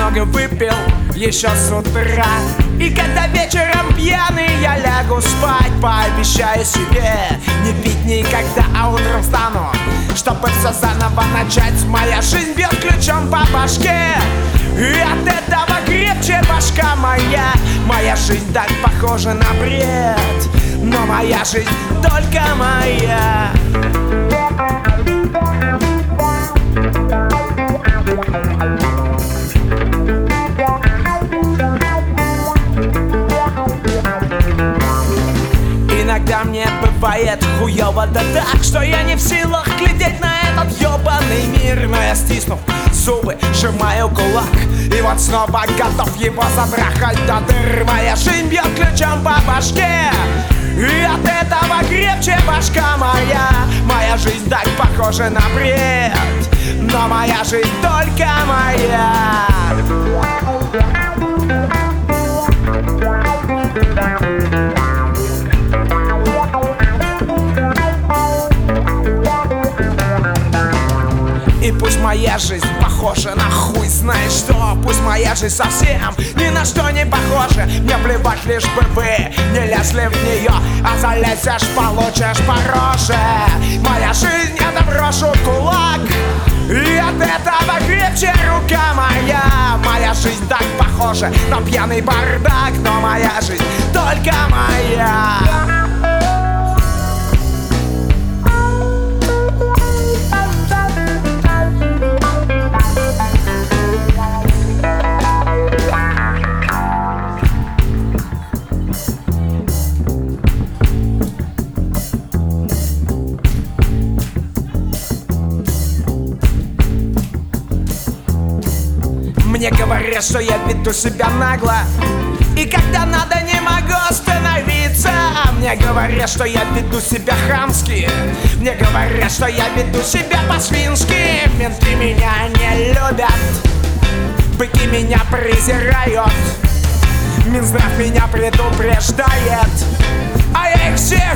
много выпил еще с утра. И когда вечером пьяный я лягу спать, пообещаю себе не пить никогда, а утром встану, чтобы все заново начать. Моя жизнь бьет ключом по башке, и от этого крепче башка моя. Моя жизнь так похожа на бред, но моя жизнь только моя. Иногда мне бывает хуёво, да так, что я не в силах глядеть на этот ёбаный мир. Но я, стиснув зубы, сжимаю кулак, и вот снова готов его затрахать до дыр. Моя жизнь бьет ключом по башке, и от этого крепче башка моя. Моя жизнь так похожа на бред, но моя жизнь только моя. И пусть моя жизнь похожа на хуй знает что, пусть моя жизнь совсем ни на что не похожа. Мне плевать, лишь бы вы не лезли в нее, а залезешь, получишь по роже. Моя жизнь — это брошу кулак, и от этого крепче рука моя. Моя жизнь так похожа на пьяный бардак, но моя жизнь только моя. Мне говорят, что я веду себя нагло, и когда надо, не могу остановиться. Мне говорят, что я веду себя хамски, мне говорят, что я веду себя по-свински. Менты меня не любят, быки меня презирают, Минздрав меня предупреждает, а я их всех.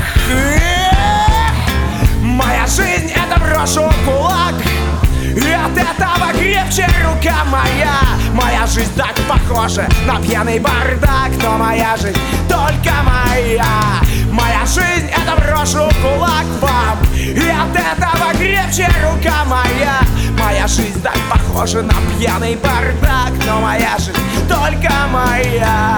Моя жизнь — это брошу кулак, и от этого крепче рука моя. Моя жизнь так похожа на пьяный бардак, но моя жизнь только моя. Моя жизнь — это брошу кулак вам, и от этого крепче рука моя. Моя жизнь так похожа на пьяный бардак, но моя жизнь только моя.